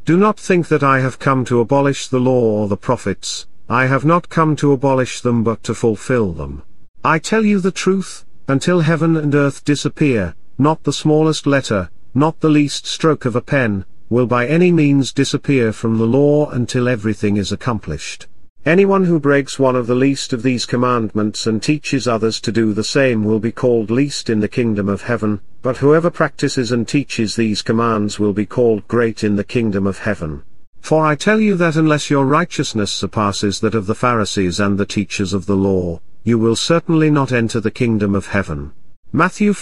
Do not think that I have come to abolish the law or the prophets. I have not come to abolish them but to fulfill them. I tell you the truth, until heaven and earth disappear, not the smallest letter, not the least stroke of a pen, will by any means disappear from the law until everything is accomplished. Anyone who breaks one of the least of these commandments and teaches others to do the same will be called least in the kingdom of heaven, but whoever practices and teaches these commands will be called great in the kingdom of heaven. For I tell you that unless your righteousness surpasses that of the Pharisees and the teachers of the law, you will certainly not enter the kingdom of heaven. Matthew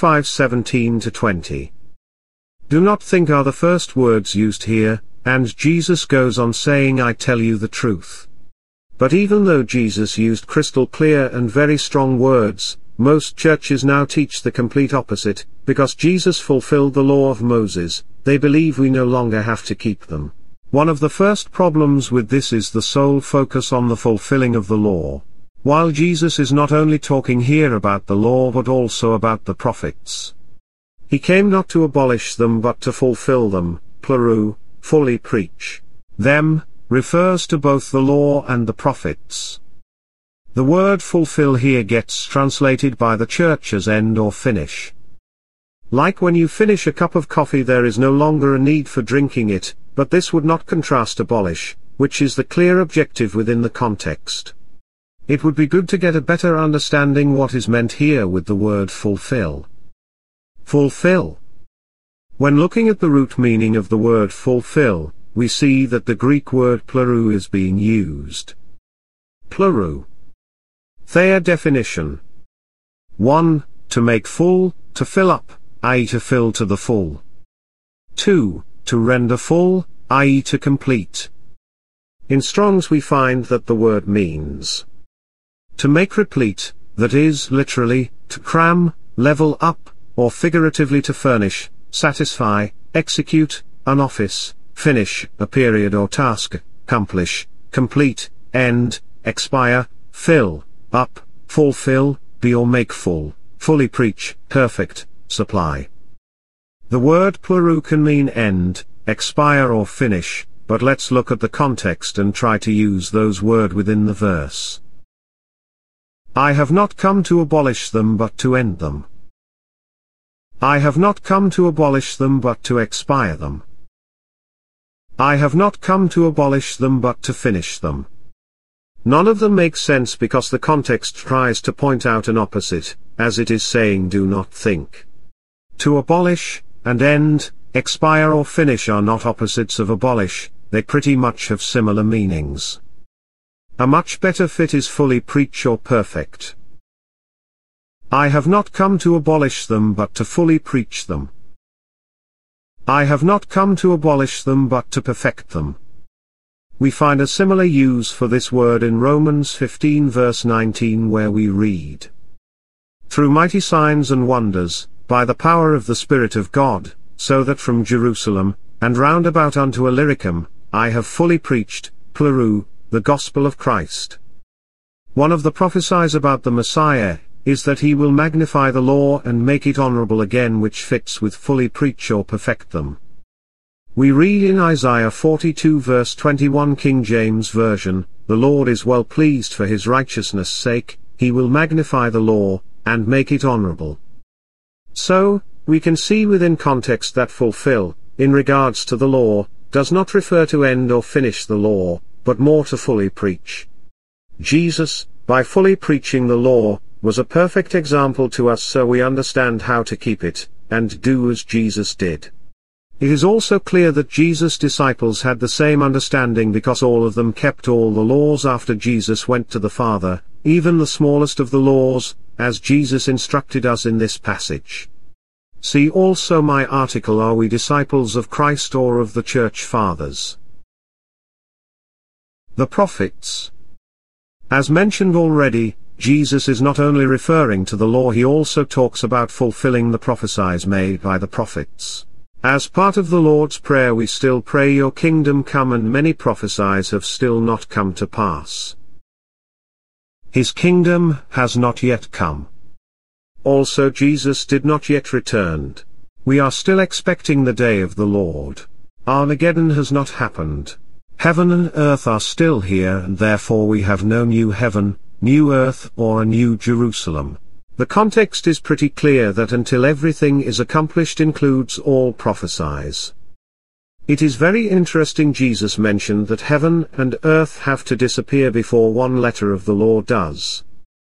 5:17-20. Do not think are the first words used here, and Jesus goes on saying I tell you the truth. But even though Jesus used crystal clear and very strong words, most churches now teach the complete opposite. Because Jesus fulfilled the law of Moses, they believe we no longer have to keep them. One of the first problems with this is the sole focus on the fulfilling of the law. While Jesus is not only talking here about the law but also about the prophets. He came not to abolish them but to fulfill them, plerou, fully preach. Them refers to both the law and the prophets. The word fulfill here gets translated by the church as end or finish. Like when you finish a cup of coffee there is no longer a need for drinking it, but this would not contrast abolish, which is the clear objective within the context. It would be good to get a better understanding what is meant here with the word fulfill. Fulfill. When looking at the root meaning of the word fulfill, we see that the Greek word plerou is being used. Plerou. Their definition. 1. To make full, to fill up, i.e. to fill to the full. 2. To render full, i.e. to complete. In Strong's we find that the word means to make replete, that is, literally, to cram, level up, or figuratively to furnish, satisfy, execute, an office, finish, a period or task, accomplish, complete, end, expire, fill, up, fulfill, be or make full, fully preach, perfect, supply. The word plerou can mean end, expire or finish, but let's look at the context and try to use those words within the verse. I have not come to abolish them but to end them. I have not come to abolish them but to expire them. I have not come to abolish them but to finish them. None of them makes sense because the context tries to point out an opposite, as it is saying do not think. To abolish, and end, expire or finish are not opposites of abolish, they pretty much have similar meanings. A much better fit is fully preach or perfect. I have not come to abolish them but to fully preach them. I have not come to abolish them but to perfect them. We find a similar use for this word in Romans 15 verse 19 where we read, through mighty signs and wonders, by the power of the Spirit of God, so that from Jerusalem, and round about unto Illyricum, I have fully preached, plerou, the gospel of Christ. One of the prophecies about the Messiah, is that he will magnify the law and make it honorable again, which fits with fully preach or perfect them. We read in Isaiah 42 verse 21 King James Version, the Lord is well pleased for his righteousness' sake, he will magnify the law, and make it honorable. So, we can see within context that fulfill, in regards to the law, does not refer to end or finish the law, but more to fully preach. Jesus, by fully preaching the law, was a perfect example to us so we understand how to keep it, and do as Jesus did. It is also clear that Jesus' disciples had the same understanding because all of them kept all the laws after Jesus went to the Father, even the smallest of the laws, as Jesus instructed us in this passage. See also my article Are we disciples of Christ or of the Church Fathers? The prophets. As mentioned already, Jesus is not only referring to the law, he also talks about fulfilling the prophecies made by the prophets. As part of the Lord's Prayer we still pray your kingdom come, and many prophecies have still not come to pass. His kingdom has not yet come. Also Jesus did not yet returned. We are still expecting the day of the Lord. Armageddon has not happened. Heaven and earth are still here, and therefore we have no new heaven, new earth, or a new Jerusalem. The context is pretty clear that until everything is accomplished includes all prophecies. It is very interesting Jesus mentioned that heaven and earth have to disappear before one letter of the law does.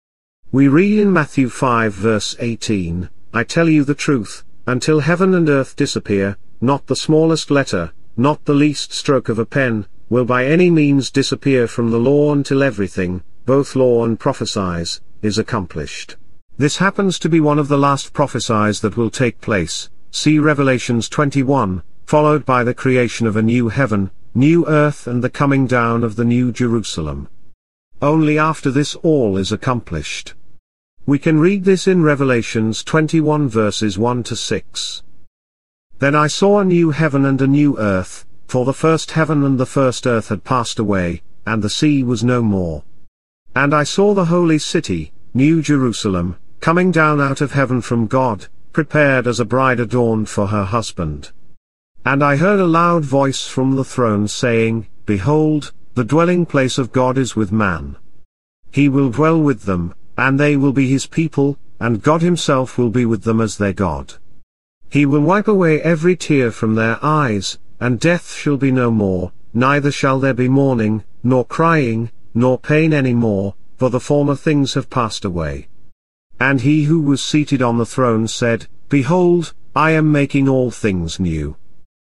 We read in Matthew 5 verse 18, "I tell you the truth, until heaven and earth disappear, not the smallest letter, not the least stroke of a pen, will by any means disappear from the law until everything, both law and prophecies, is accomplished." This happens to be one of the last prophecies that will take place, see Revelations 21, followed by the creation of a new heaven, new earth, and the coming down of the new Jerusalem. Only after this all is accomplished. We can read this in Revelations 21 verses 1 to 6. "Then I saw a new heaven and a new earth, for the first heaven and the first earth had passed away, and the sea was no more. And I saw the holy city, New Jerusalem, coming down out of heaven from God, prepared as a bride adorned for her husband. And I heard a loud voice from the throne saying, Behold, the dwelling place of God is with man. He will dwell with them, and they will be his people, and God himself will be with them as their God. He will wipe away every tear from their eyes, and death shall be no more, neither shall there be mourning, nor crying, nor pain any more, for the former things have passed away. And he who was seated on the throne said, Behold, I am making all things new.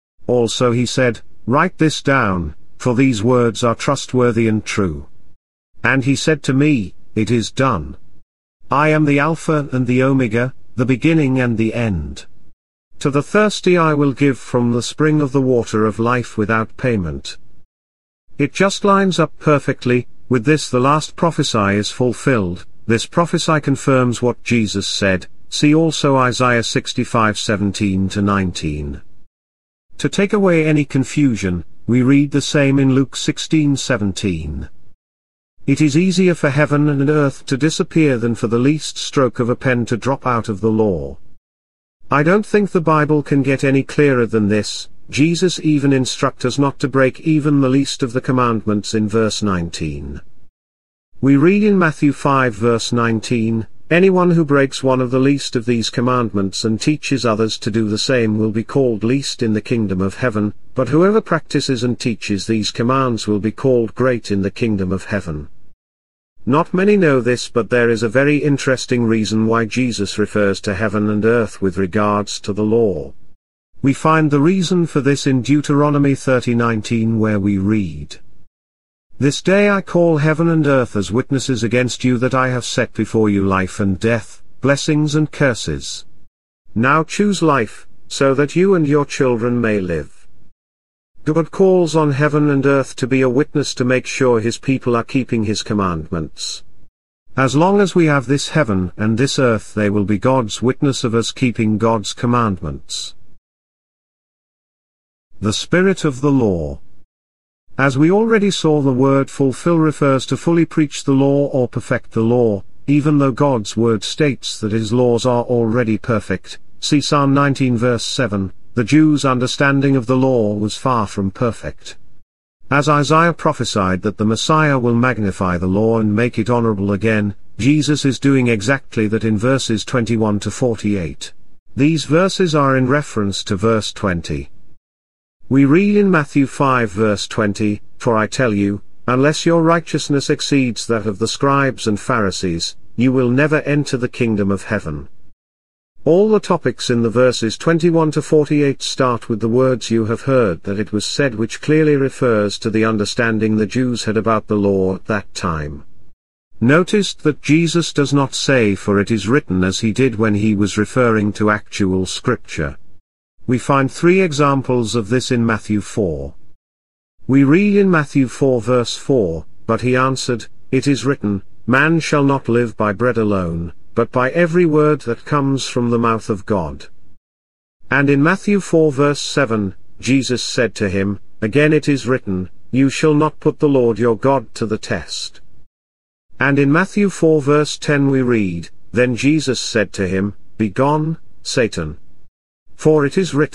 Also he said, Write this down, for these words are trustworthy and true. And he said to me, It is done. I am the Alpha and the Omega, the beginning and the end. To the thirsty I will give from the spring of the water of life without payment. It just lines up perfectly. With this the last prophecy is fulfilled. This prophecy confirms what Jesus said. See also Isaiah 65:17-19. To take away any confusion, we read the same in Luke 16:17. It is easier for heaven and earth to disappear than for the least stroke of a pen to drop out of the law. I don't think the Bible can get any clearer than this. Jesus even instructs us not to break even the least of the commandments in verse 19. We read in Matthew 5 verse 19, Anyone who breaks one of the least of these commandments and teaches others to do the same will be called least in the kingdom of heaven, but whoever practices and teaches these commands will be called great in the kingdom of heaven. Not many know this, but there is a very interesting reason why Jesus refers to heaven and earth with regards to the law. We find the reason for this in Deuteronomy 30:19, where we read, This day I call heaven and earth as witnesses against you that I have set before you life and death, blessings and curses. Now choose life, so that you and your children may live. God calls on heaven and earth to be a witness to make sure his people are keeping his commandments. As long as we have this heaven and this earth, they will be God's witness of us keeping God's commandments. The Spirit of the Law. As we already saw, the word fulfill refers to fully preach the law or perfect the law, even though God's word states that his laws are already perfect. See Psalm 19 verse 7, the Jews' understanding of the law was far from perfect. As Isaiah prophesied that the Messiah will magnify the law and make it honorable again, Jesus is doing exactly that in verses 21 to 48. These verses are in reference to verse 20. We read in Matthew 5 verse 20, For I tell you, unless your righteousness exceeds that of the scribes and Pharisees, you will never enter the kingdom of heaven. All the topics in the verses 21 to 48 start with the words you have heard that it was said, which clearly refers to the understanding the Jews had about the law at that time. Notice that Jesus does not say for it is written as he did when he was referring to actual scripture. We find 3 examples of this in Matthew 4. We read in Matthew 4 verse 4, But he answered, It is written, Man shall not live by bread alone, but by every word that comes from the mouth of God. And in Matthew 4 verse 7, Jesus said to him, Again it is written, You shall not put the Lord your God to the test. And in Matthew 4 verse 10 we read, Then Jesus said to him, Begone, Satan. For it is written,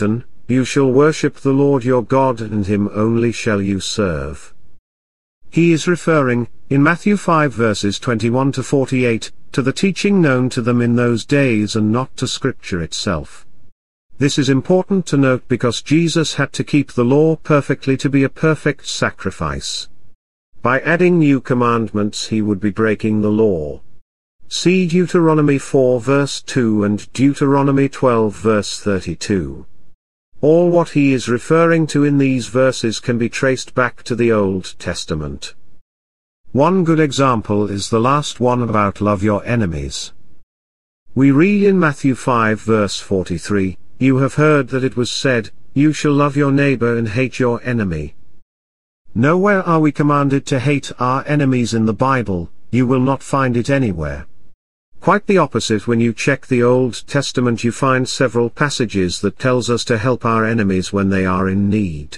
you shall worship the Lord your God, and him only shall you serve. He is referring, in Matthew 5 verses 21 to 48, to the teaching known to them in those days and not to Scripture itself. This is important to note because Jesus had to keep the law perfectly to be a perfect sacrifice. By adding new commandments he would be breaking the law. See Deuteronomy 4 verse 2 and Deuteronomy 12 verse 32. All what he is referring to in these verses can be traced back to the Old Testament. One good example is the last one about love your enemies. We read in Matthew 5 verse 43, "You have heard that it was said, you shall love your neighbor and hate your enemy." Nowhere are we commanded to hate our enemies in the Bible. You will not find it anywhere. Quite the opposite. When you check the Old Testament you find several passages that tells us to help our enemies when they are in need.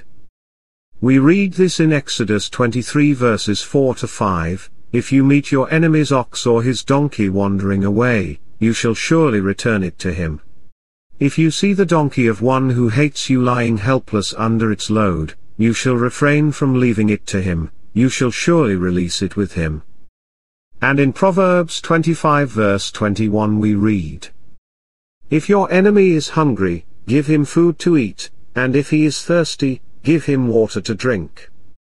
We read this in Exodus 23 verses 4 to 5, "If you meet your enemy's ox or his donkey wandering away, you shall surely return it to him. If you see the donkey of one who hates you lying helpless under its load, you shall refrain from leaving it to him, you shall surely release it with him." And in Proverbs 25 verse 21 we read, "If your enemy is hungry, give him food to eat, and if he is thirsty, give him water to drink."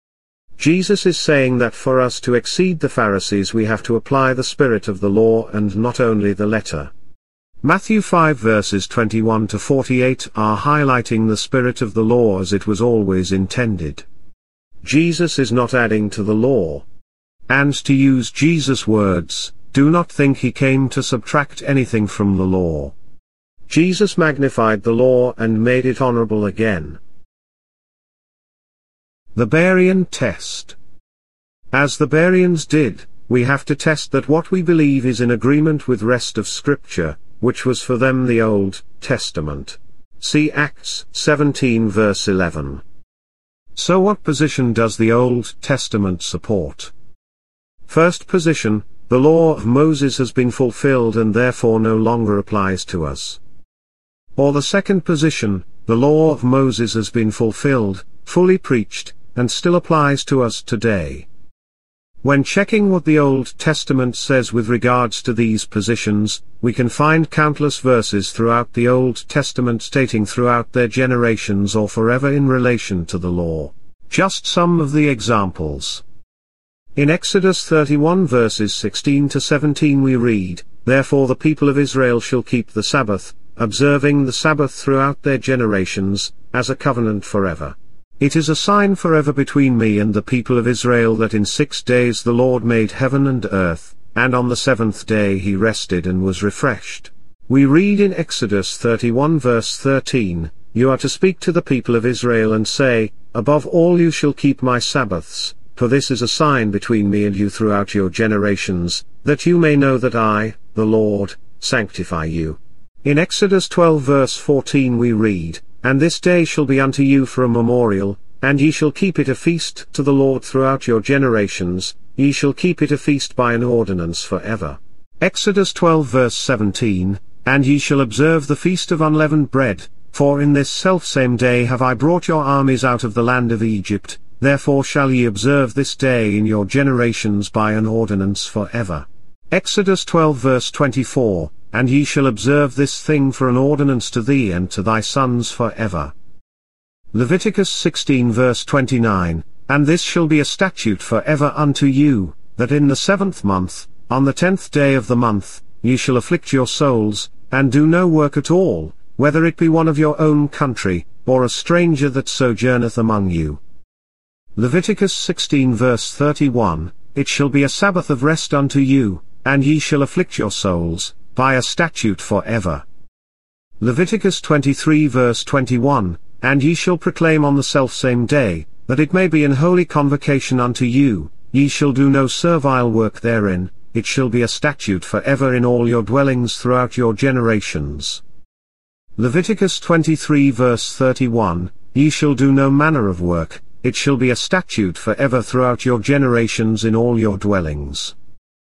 Jesus is saying that for us to exceed the Pharisees we have to apply the spirit of the law and not only the letter. Matthew 5 verses 21 to 48 are highlighting the spirit of the law as it was always intended. Jesus is not adding to the law. And to use Jesus' words, do not think he came to subtract anything from the law. Jesus magnified the law and made it honorable again. The Berean test. As the Bereans did, we have to test that what we believe is in agreement with rest of Scripture, which was for them the Old Testament. See Acts 17 verse 11. So what position does the Old Testament support? First position, the law of Moses has been fulfilled and therefore no longer applies to us. Or the second position, the law of Moses has been fulfilled, fully preached, and still applies to us today. When checking what the Old Testament says with regards to these positions, we can find countless verses throughout the Old Testament stating throughout their generations or forever in relation to the law. Just some of the examples. In Exodus 31 verses 16 to 17 we read, "Therefore the people of Israel shall keep the Sabbath, observing the Sabbath throughout their generations, as a covenant forever. It is a sign forever between me and the people of Israel that in 6 days the Lord made heaven and earth, and on the 7th day he rested and was refreshed." We read in Exodus 31 verse 13, "You are to speak to the people of Israel and say, Above all you shall keep my Sabbaths, for this is a sign between me and you throughout your generations, that you may know that I, the Lord, sanctify you." In Exodus 12 verse 14 we read, "And this day shall be unto you for a memorial, and ye shall keep it a feast to the Lord throughout your generations, ye shall keep it a feast by an ordinance forever." Exodus 12 verse 17, "And ye shall observe the feast of unleavened bread, for in this selfsame day have I brought your armies out of the land of Egypt, therefore shall ye observe this day in your generations by an ordinance forever." Exodus 12 verse 24, "And ye shall observe this thing for an ordinance to thee and to thy sons forever." Leviticus 16 verse 29, "And this shall be a statute forever unto you, that in the 7th month, on the 10th day of the month, ye shall afflict your souls, and do no work at all, whether it be one of your own country, or a stranger that sojourneth among you." Leviticus 16 verse 31, "It shall be a Sabbath of rest unto you, and ye shall afflict your souls, by a statute forever." Leviticus 23 verse 21, "And ye shall proclaim on the selfsame day, that it may be an holy convocation unto you, ye shall do no servile work therein, it shall be a statute forever in all your dwellings throughout your generations." Leviticus 23 verse 31, "Ye shall do no manner of work, it shall be a statute forever throughout your generations in all your dwellings."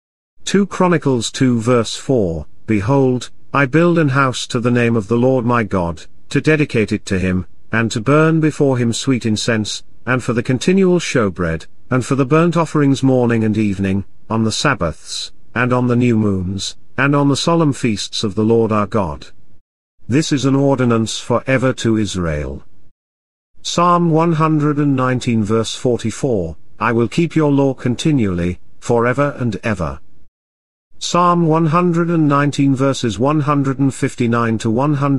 2 Chronicles 2 verse 4, "Behold, I build an house to the name of the Lord my God, to dedicate it to him, and to burn before him sweet incense, and for the continual showbread, and for the burnt offerings morning and evening, on the Sabbaths, and on the new moons, and on the solemn feasts of the Lord our God. This is an ordinance for ever to Israel. Psalm 119 verse 44, I will keep your law continually, forever and ever. Psalm 119 verses 159 to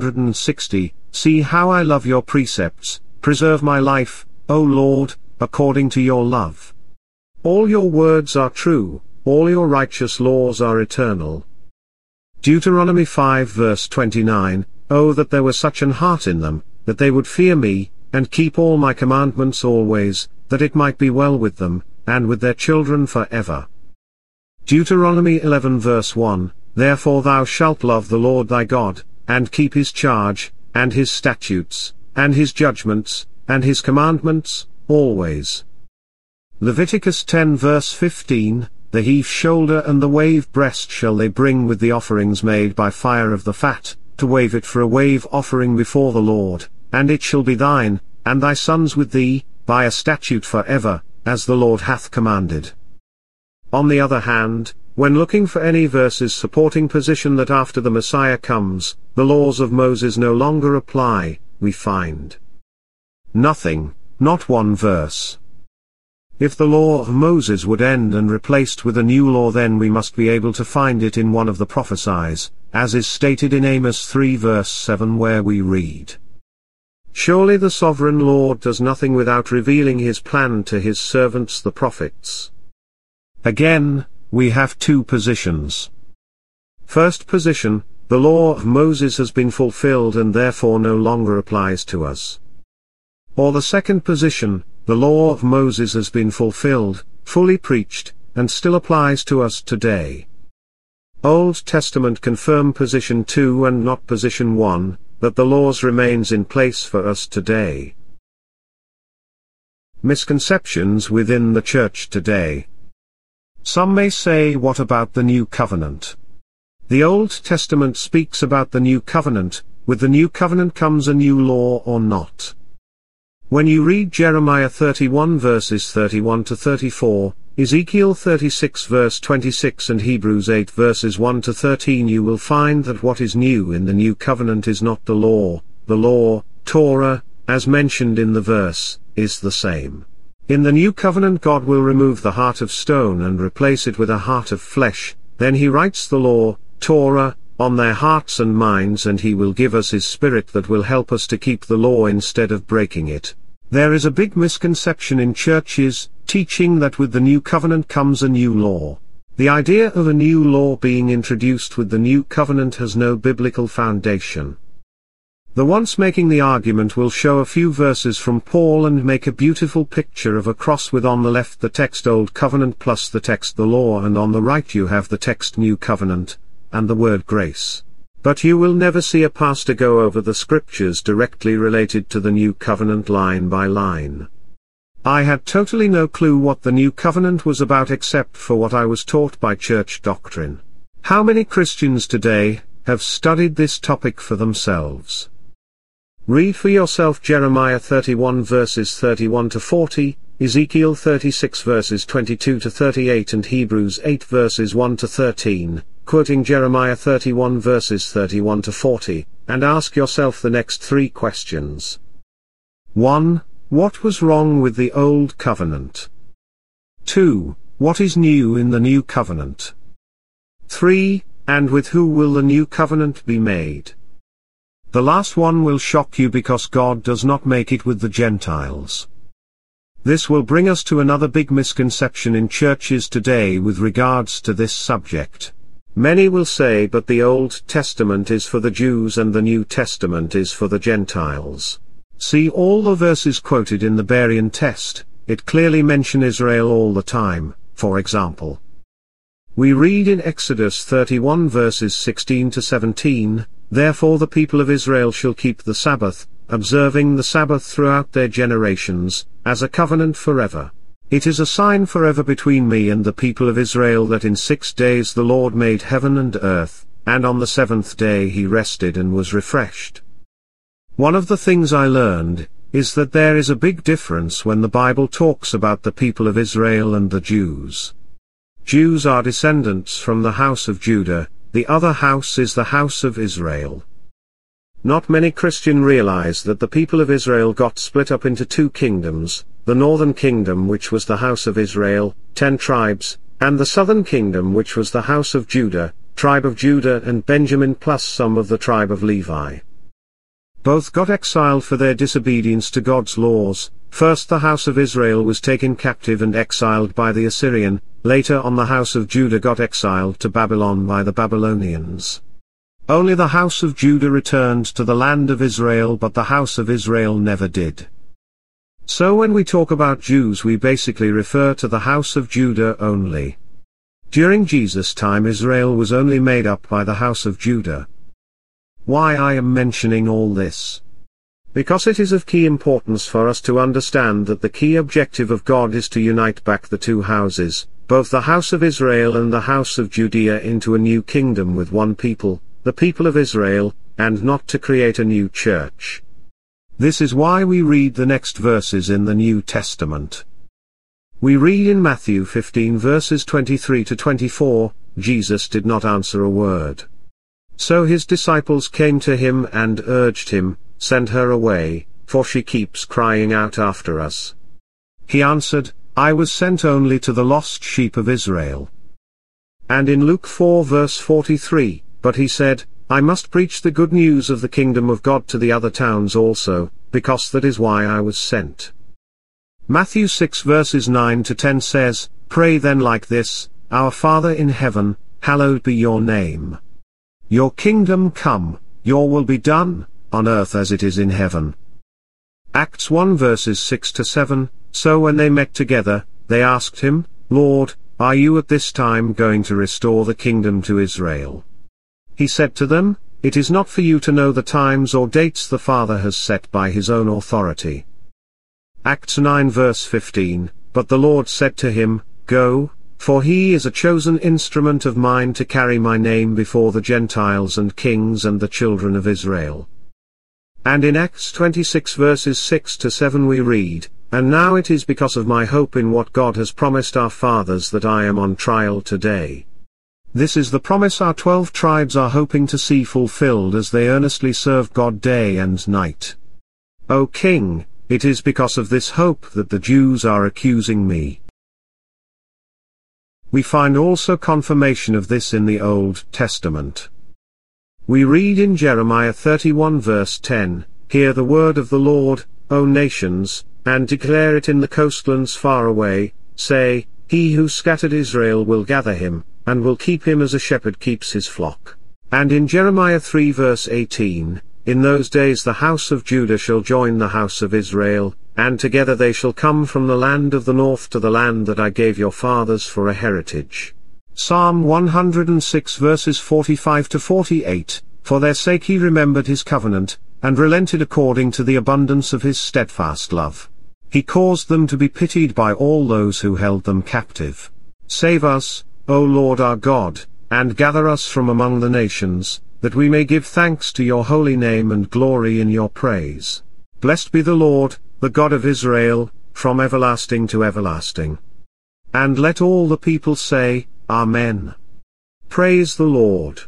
160, see how I love your precepts, preserve my life, O Lord, according to your love. All your words are true, all your righteous laws are eternal. Deuteronomy 5 verse 29, Oh that there were such an heart in them, that they would fear me, and keep all my commandments always, that it might be well with them, and with their children forever. Deuteronomy 11 verse 1, Therefore thou shalt love the Lord thy God, and keep his charge, and his statutes, and his judgments, and his commandments, always. Leviticus 10 verse 15, The heave shoulder and the wave breast shall they bring with the offerings made by fire of the fat, to wave it for a wave offering before the Lord, and it shall be thine, and thy sons with thee, by a statute forever, as the Lord hath commanded. On the other hand, when looking for any verses supporting position that after the Messiah comes, the laws of Moses no longer apply, we find nothing, not one verse. If the law of Moses would end and replaced with a new law, then we must be able to find it in one of the prophecies, as is stated in Amos 3 verse 7, where we read, Surely the sovereign Lord does nothing without revealing his plan to his servants the prophets. Again, we have two positions. First position, the law of Moses has been fulfilled and therefore no longer applies to us. Or the second position, the law of Moses has been fulfilled, fully preached, and still applies to us today. Old Testament confirm position 2 and not position 1, that the laws remains in place for us today. Misconceptions within the church today. Some may say, what about the New Covenant? The Old Testament speaks about the New Covenant, with the New Covenant comes a new law or not? When you read Jeremiah 31 verses 31 to 34, Ezekiel 36 verse 26 and Hebrews 8 verses 1 to 13, you will find that what is new in the New Covenant is not the law, Torah, as mentioned in the verse, is the same. In the New Covenant God will remove the heart of stone and replace it with a heart of flesh, then he writes the law, Torah, on their hearts and minds, and he will give us his Spirit that will help us to keep the law instead of breaking it. There is a big misconception in churches, teaching that with the New Covenant comes a new law. The idea of a new law being introduced with the New Covenant has no biblical foundation. The ones making the argument will show a few verses from Paul and make a beautiful picture of a cross with on the left the text Old Covenant plus the text the law, and on the right you have the text New Covenant, and the word grace. But you will never see a pastor go over the scriptures directly related to the New Covenant line by line. I had totally no clue what the New Covenant was about except for what I was taught by church doctrine. How many Christians today have studied this topic for themselves? Read for yourself Jeremiah 31 verses 31 to 40, Ezekiel 36 verses 22 to 38 and Hebrews 8 verses 1 to 13, quoting Jeremiah 31 verses 31 to 40, and ask yourself the next three questions. 1. What was wrong with the Old Covenant? 2. What is new in the New Covenant? 3. And with who will the New Covenant be made? The last one will shock you because God does not make it with the Gentiles. This will bring us to another big misconception in churches today with regards to this subject. Many will say, but the Old Testament is for the Jews and the New Testament is for the Gentiles. See all the verses quoted in the Berean test, it clearly mention Israel all the time. For example, we read in Exodus 31 verses 16 to 17, Therefore the people of Israel shall keep the Sabbath, observing the Sabbath throughout their generations, as a covenant forever. It is a sign forever between me and the people of Israel that in 6 days the Lord made heaven and earth, and on the seventh day he rested and was refreshed. One of the things I learned is that there is a big difference when the Bible talks about the people of Israel and the Jews. Jews are descendants from the house of Judah, the other house is the house of Israel. Not many Christians realize that the people of Israel got split up into two kingdoms, the northern kingdom which was the house of Israel, 10 tribes, and the southern kingdom which was the house of Judah, tribe of Judah and Benjamin plus some of the tribe of Levi. Both got exiled for their disobedience to God's laws. First the house of Israel was taken captive and exiled by the Assyrian, later on the house of Judah got exiled to Babylon by the Babylonians. Only the house of Judah returned to the land of Israel, but the house of Israel never did. So when we talk about Jews we basically refer to the house of Judah only. During Jesus' time Israel was only made up by the house of Judah. Why I am mentioning all this? Because it is of key importance for us to understand that the key objective of God is to unite back the two houses, both the house of Israel and the house of Judea, into a new kingdom with one people, the people of Israel, and not to create a new church. This is why we read the next verses in the New Testament. We read in Matthew 15 verses 23 to 24, Jesus did not answer a word. So his disciples came to him and urged him, "Send her away, for she keeps crying out after us." He answered, "I was sent only to the lost sheep of Israel." And in Luke 4 verse 43, "But he said, I must preach the good news of the kingdom of God to the other towns also, because that is why I was sent." Matthew 6 verses 9 to 10 says, "Pray then like this, Our Father in heaven, hallowed be your name. Your kingdom come, your will be done, on earth as it is in heaven." Acts 1 verses 6 to 7, "So when they met together, they asked him, Lord, are you at this time going to restore the kingdom to Israel? He said to them, It is not for you to know the times or dates the Father has set by his own authority. Acts 9 verse 15, "But the Lord said to him, Go, for he is a chosen instrument of mine to carry my name before the Gentiles and kings and the children of Israel." And in Acts 26 verses 6 to 7 we read, "And now it is because of my hope in what God has promised our fathers that I am on trial today." This is the promise our 12 tribes are hoping to see fulfilled as they earnestly serve God day and night. O King, it is because of this hope that the Jews are accusing me. We find also confirmation of this in the Old Testament. We read in Jeremiah 31 verse 10, "Hear the word of the Lord, O nations, and declare it in the coastlands far away, say, He who scattered Israel will gather him, and will keep him as a shepherd keeps his flock." And in Jeremiah 3 verse 18, "In those days the house of Judah shall join the house of Israel, and together they shall come from the land of the north to the land that I gave your fathers for a heritage." Psalm 106 verses 45 to 48, "For their sake he remembered his covenant, and relented according to the abundance of his steadfast love. He caused them to be pitied by all those who held them captive. Save us, O Lord our God, and gather us from among the nations, that we may give thanks to your holy name and glory in your praise. Blessed be the Lord, the God of Israel, from everlasting to everlasting." And let all the people say, Amen. Praise the Lord.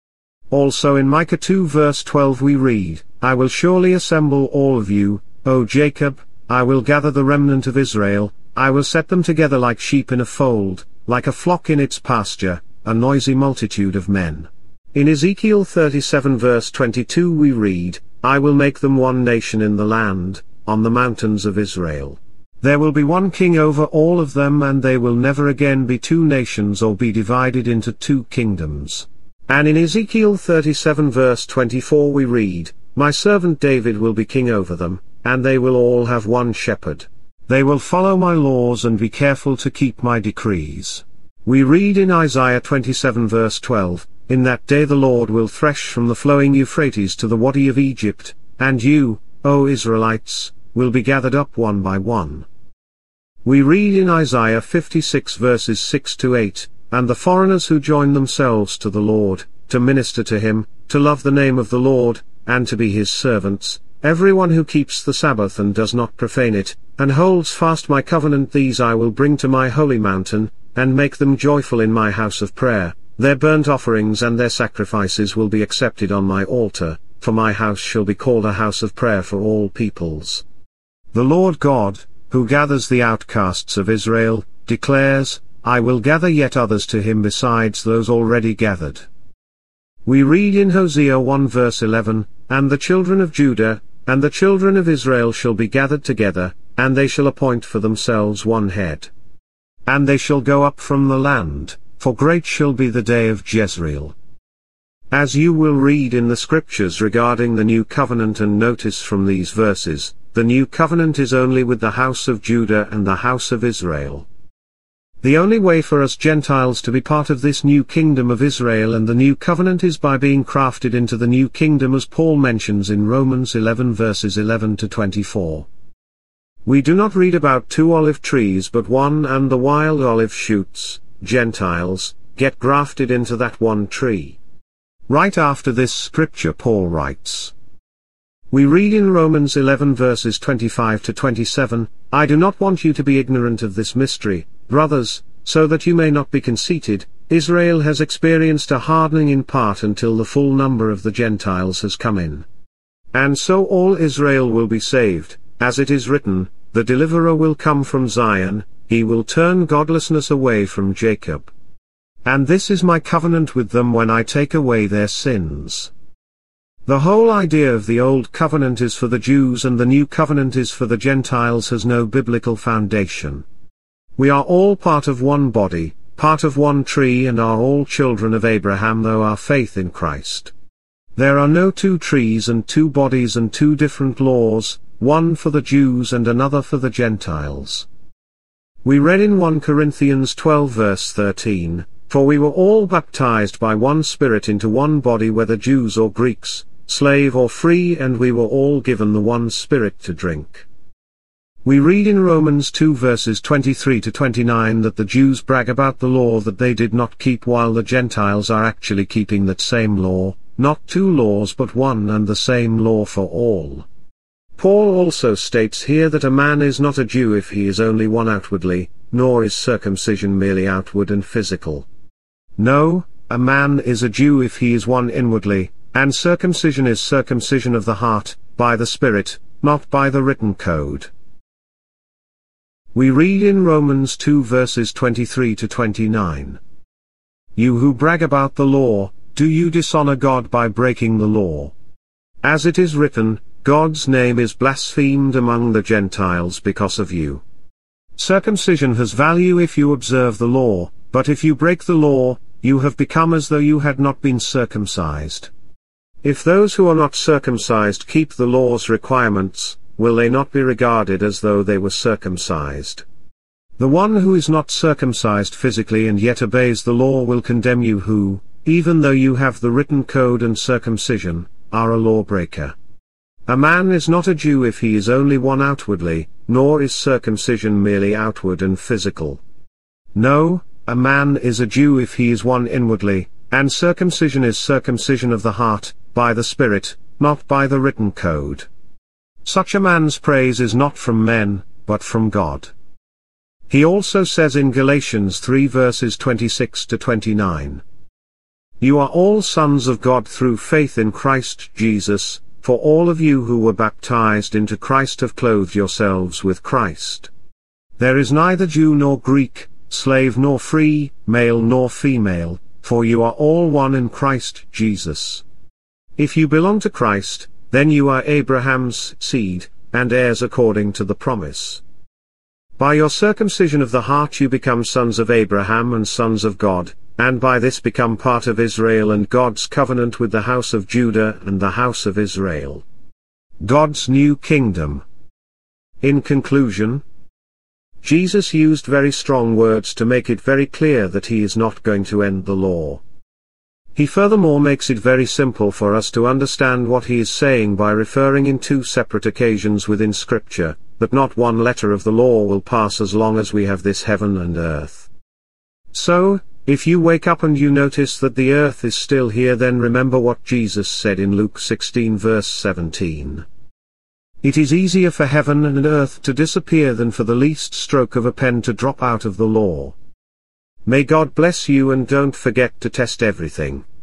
Also in Micah 2 verse 12 we read, "I will surely assemble all of you, O Jacob, I will gather the remnant of Israel, I will set them together like sheep in a fold, like a flock in its pasture, a noisy multitude of men." In Ezekiel 37 verse 22 we read, "I will make them one nation in the land, on the mountains of Israel. There will be one king over all of them, and they will never again be two nations or be divided into two kingdoms." And in Ezekiel 37 verse 24 we read, "My servant David will be king over them, and they will all have one shepherd. They will follow my laws and be careful to keep my decrees." We read in Isaiah 27 verse 12, "In that day the Lord will thresh from the flowing Euphrates to the Wadi of Egypt, and you, O Israelites, will be gathered up one by one." We read in Isaiah 56 verses 6 to 8, "And the foreigners who join themselves to the Lord, to minister to him, to love the name of the Lord, and to be his servants, everyone who keeps the Sabbath and does not profane it, and holds fast my covenant, these I will bring to my holy mountain, and make them joyful in my house of prayer. Their burnt offerings and their sacrifices will be accepted on my altar, for my house shall be called a house of prayer for all peoples. The Lord God, who gathers the outcasts of Israel, declares, I will gather yet others to him besides those already gathered. We read in Hosea 1 verse 11, And the children of Judah, and the children of Israel shall be gathered together, and they shall appoint for themselves one head. And they shall go up from the land, for great shall be the day of Jezreel. As you will read in the scriptures regarding the new covenant and notice from these verses, the new covenant is only with the house of Judah and the house of Israel. The only way for us Gentiles to be part of this new kingdom of Israel and the new covenant is by being crafted into the new kingdom, as Paul mentions in Romans 11 verses 11 to 24. We do not read about 2 olive trees but one, and the wild olive shoots, Gentiles, get grafted into that one tree. Right after this scripture Paul writes. We read in Romans 11 verses 25 to 27, I do not want you to be ignorant of this mystery, brothers, so that you may not be conceited. Israel has experienced a hardening in part until the full number of the Gentiles has come in. And so all Israel will be saved, as it is written, the deliverer will come from Zion, he will turn godlessness away from Jacob. And this is my covenant with them when I take away their sins. The whole idea of the old covenant is for the Jews and the new covenant is for the Gentiles has no biblical foundation. We are all part of one body, part of one tree, and are all children of Abraham through our faith in Christ. There are no 2 trees and 2 bodies and 2 different laws, one for the Jews and another for the Gentiles. We read in 1 Corinthians 12 verse 13, For we were all baptized by one Spirit into one body, whether Jews or Greeks, slave or free, and we were all given the one Spirit to drink. We read in Romans 2 verses 23 to 29 that the Jews brag about the law that they did not keep, while the Gentiles are actually keeping that same law, not 2 laws but one and the same law for all. Paul also states here that a man is not a Jew if he is only one outwardly, nor is circumcision merely outward and physical. No, a man is a Jew if he is one inwardly, and circumcision is circumcision of the heart, by the Spirit, not by the written code. We read in Romans 2 verses 23 to 29. You who brag about the law, do you dishonor God by breaking the law? As it is written, God's name is blasphemed among the Gentiles because of you. Circumcision has value if you observe the law, but if you break the law, you have become as though you had not been circumcised. If those who are not circumcised keep the law's requirements, will they not be regarded as though they were circumcised? The one who is not circumcised physically and yet obeys the law will condemn you who, even though you have the written code and circumcision, are a lawbreaker. A man is not a Jew if he is only one outwardly, nor is circumcision merely outward and physical. No, a man is a Jew if he is one inwardly, and circumcision is circumcision of the heart, by the Spirit, not by the written code. Such a man's praise is not from men, but from God. He also says in Galatians 3 verses 26 to 29. You are all sons of God through faith in Christ Jesus, for all of you who were baptized into Christ have clothed yourselves with Christ. There is neither Jew nor Greek, slave nor free, male nor female, for you are all one in Christ Jesus. If you belong to Christ, then you are Abraham's seed, and heirs according to the promise. By your circumcision of the heart you become sons of Abraham and sons of God, and by this become part of Israel and God's covenant with the house of Judah and the house of Israel. God's new kingdom. In conclusion, Jesus used very strong words to make it very clear that he is not going to end the law. He furthermore makes it very simple for us to understand what he is saying by referring in 2 separate occasions within Scripture, that not one letter of the law will pass as long as we have this heaven and earth. So, if you wake up and you notice that the earth is still here, then remember what Jesus said in Luke 16 verse 17. It is easier for heaven and earth to disappear than for the least stroke of a pen to drop out of the law. May God bless you, and don't forget to test everything.